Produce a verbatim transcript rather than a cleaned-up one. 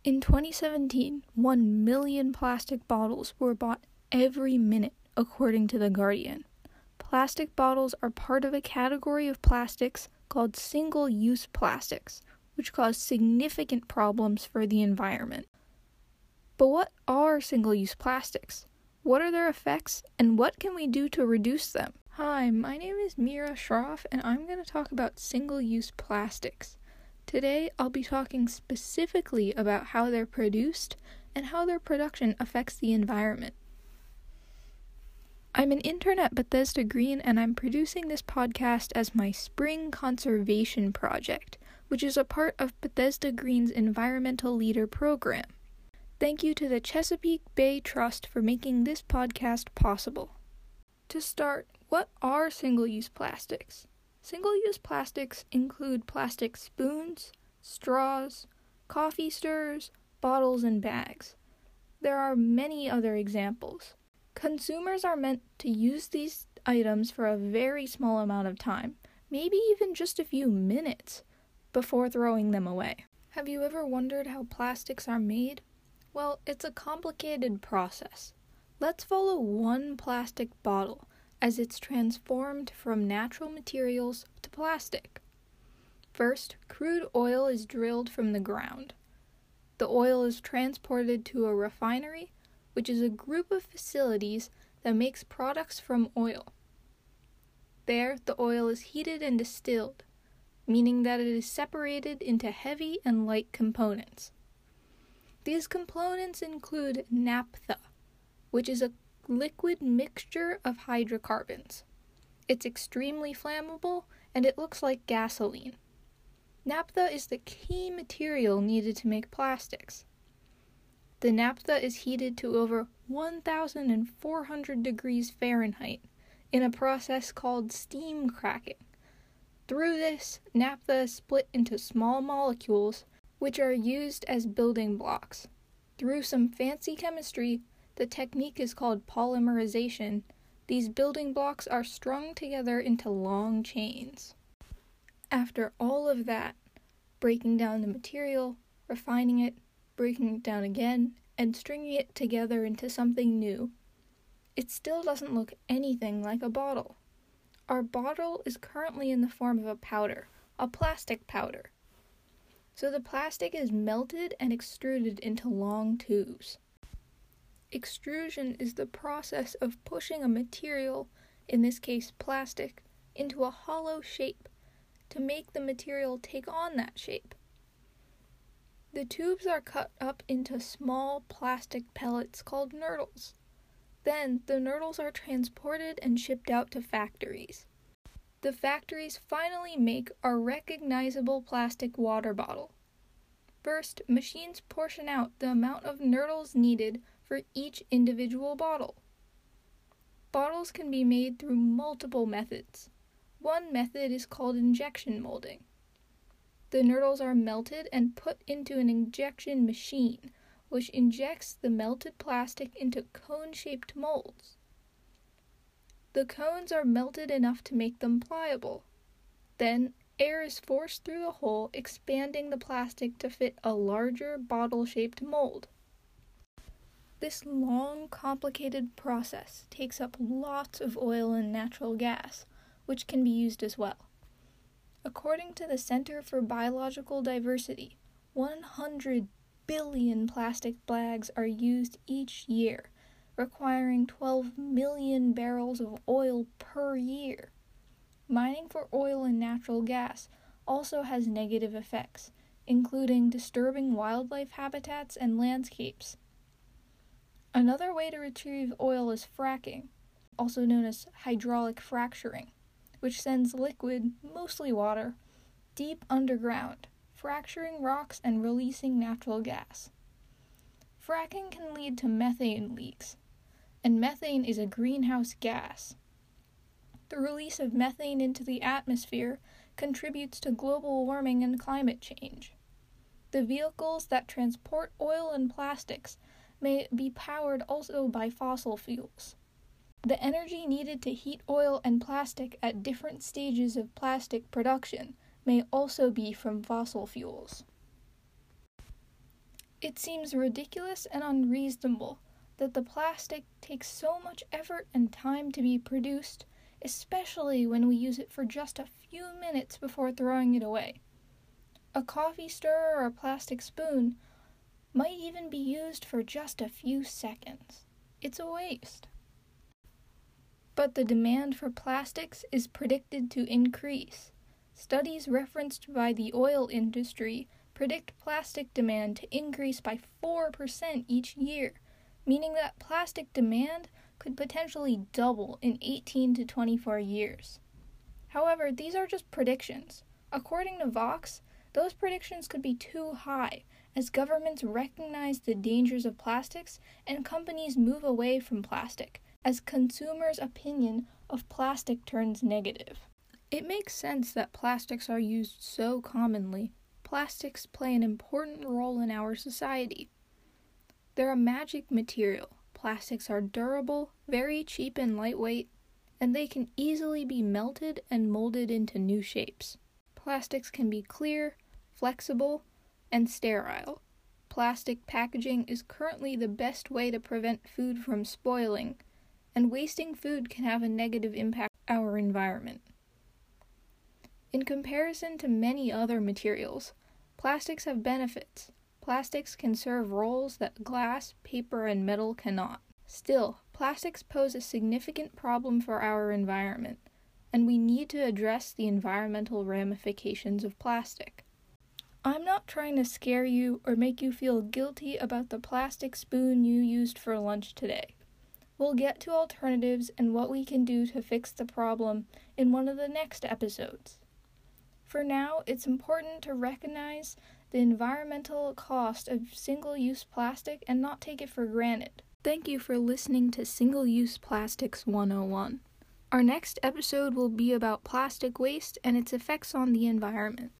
In twenty seventeen, one million plastic bottles were bought every minute, according to The Guardian. Plastic bottles are part of a category of plastics called single-use plastics, which cause significant problems for the environment. But what are single-use plastics? What are their effects, and what can we do to reduce them? Hi, my name is Mira Shroff, and I'm going to talk about single-use plastics. Today, I'll be talking specifically about how they're produced and how their production affects the environment. I'm an intern at Bethesda Green, and I'm producing this podcast as my spring conservation project, which is a part of Bethesda Green's Environmental Leader program. Thank you to the Chesapeake Bay Trust for making this podcast possible. To start, what are single-use plastics? Single-use plastics include plastic spoons, straws, coffee stirrers, bottles, and bags. There are many other examples. Consumers are meant to use these items for a very small amount of time, maybe even just a few minutes, before throwing them away. Have you ever wondered how plastics are made? Well, it's a complicated process. Let's follow one plastic bottle as it's transformed from natural materials to plastic. First, crude oil is drilled from the ground. The oil is transported to a refinery, which is a group of facilities that makes products from oil. There, the oil is heated and distilled, meaning that it is separated into heavy and light components. These components include naphtha, which is a liquid mixture of hydrocarbons. It's extremely flammable, and it looks like gasoline. Naphtha is the key material needed to make plastics. The naphtha is heated to over one thousand four hundred degrees Fahrenheit in a process called steam cracking. Through this, naphtha is split into small molecules, which are used as building blocks. Through some fancy chemistry, the technique is called polymerization. These building blocks are strung together into long chains. After all of that, breaking down the material, refining it, breaking it down again, and stringing it together into something new, it still doesn't look anything like a bottle. Our bottle is currently in the form of a powder, a plastic powder. So the plastic is melted and extruded into long tubes. Extrusion is the process of pushing a material, in this case plastic, into a hollow shape to make the material take on that shape. The tubes are cut up into small plastic pellets called nurdles. Then the nurdles are transported and shipped out to factories. The factories finally make our recognizable plastic water bottle. First, machines portion out the amount of nurdles needed for each individual bottle. Bottles can be made through multiple methods. One method is called injection molding. The nurdles are melted and put into an injection machine, which injects the melted plastic into cone-shaped molds. The cones are melted enough to make them pliable. Then, air is forced through the hole, expanding the plastic to fit a larger bottle-shaped mold. This long, complicated process takes up lots of oil and natural gas, which can be used as well. According to the Center for Biological Diversity, one hundred billion plastic bags are used each year, requiring twelve million barrels of oil per year. Mining for oil and natural gas also has negative effects, including disturbing wildlife habitats and landscapes. Another way to retrieve oil is fracking, also known as hydraulic fracturing, which sends liquid, mostly water, deep underground, fracturing rocks and releasing natural gas. Fracking can lead to methane leaks, and methane is a greenhouse gas. The release of methane into the atmosphere contributes to global warming and climate change. The vehicles that transport oil and plastics may be powered also by fossil fuels. The energy needed to heat oil and plastic at different stages of plastic production may also be from fossil fuels. It seems ridiculous and unreasonable that the plastic takes so much effort and time to be produced, especially when we use it for just a few minutes before throwing it away. A coffee stirrer or a plastic spoon might even be used for just a few seconds. It's a waste. But the demand for plastics is predicted to increase. Studies referenced by the oil industry predict plastic demand to increase by four percent each year, meaning that plastic demand could potentially double in eighteen to twenty-four years. However, these are just predictions. According to Vox, those predictions could be too high, as governments recognize the dangers of plastics and companies move away from plastic, as consumers' opinion of plastic turns negative. It makes sense that plastics are used so commonly. Plastics play an important role in our society. They're a magic material. Plastics are durable, very cheap and lightweight, and they can easily be melted and molded into new shapes. Plastics can be clear, flexible, and sterile. Plastic packaging is currently the best way to prevent food from spoiling, and wasting food can have a negative impact on our environment. In comparison to many other materials, plastics have benefits. Plastics can serve roles that glass, paper, and metal cannot. Still, plastics pose a significant problem for our environment, and we need to address the environmental ramifications of plastic. I'm not trying to scare you or make you feel guilty about the plastic spoon you used for lunch today. We'll get to alternatives and what we can do to fix the problem in one of the next episodes. For now, it's important to recognize the environmental cost of single-use plastic and not take it for granted. Thank you for listening to Single-Use Plastics one oh one. Our next episode will be about plastic waste and its effects on the environment.